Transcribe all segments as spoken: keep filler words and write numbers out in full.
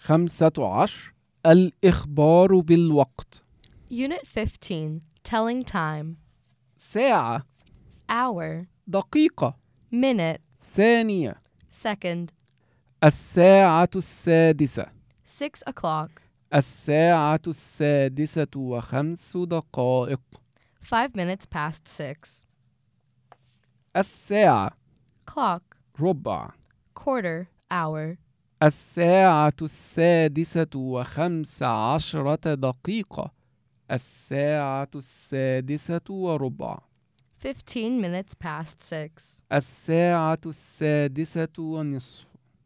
خمسة عشر الإخبار بالوقت. Unit fifteen, telling time. ساعة، Hour, دقيقة، minute, ثانية. second, الساعة السادسة. six o'clock, الساعة السادسة وخمس دقائق. five minutes past six. الساعة، Clock, ربع. quarter, hour. الساعة السادسة وخمس عشرة دقيقة. الساعة السادسة وربع. fifteen minutes past six. الساعة السادسة ونصف.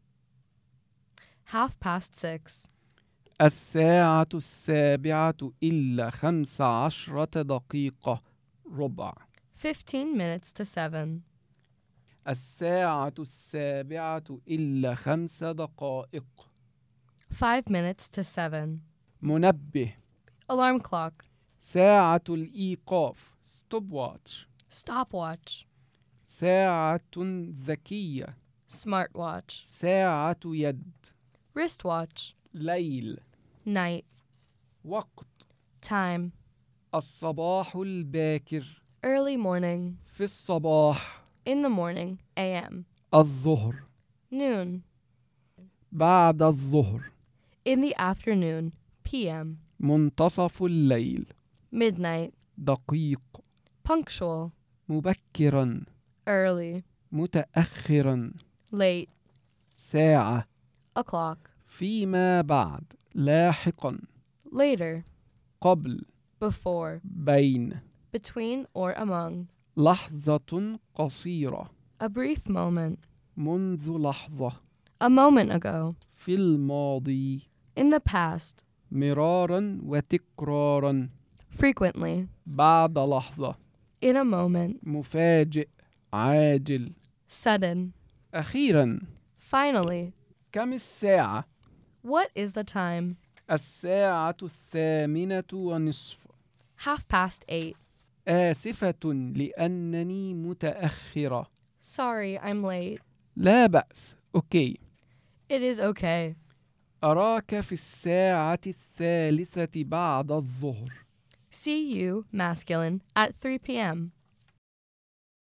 Half past six. الساعة السابعة إلا خمس عشرة دقيقة ربع. fifteen minutes to seven. الساعة السابعة إلا خمس دقائق. five minutes to seven. منبه. Alarm clock. ساعة الإيقاف stop watch. Stopwatch. ساعة ذكية. Smartwatch. ساعة يد. Wristwatch. ليل. Night. وقت. Time. الصباح الباكر. Early morning. في الصباح. In the morning. A M. الظهر. Noon. بعد الظهر. In the afternoon. P M. منتصف الليل. Midnight. دقيق. Punctual. مبكرا. Early. متأخرا. Late. ساعة. O'clock. فيما بعد. لاحقا. Later. قبل. Before. بين. Between or among. لحظة قصيرة. A brief moment. منذ لحظة. A moment ago. في الماضي. In the past. مرارا وتكرارا. Frequently. بعد لحظة. In a moment. مفاجئ. عاجل. Sudden. أخيرا. Finally. كم الساعة؟ What is the time? الساعة الثامنة ونصف. Half past eight. آسفة لأنني متأخرة. Sorry, I'm late. لا بأس. أوكي. It is okay. أراك في الساعة الثالثة بعد الظهر. See you, masculine, at three P M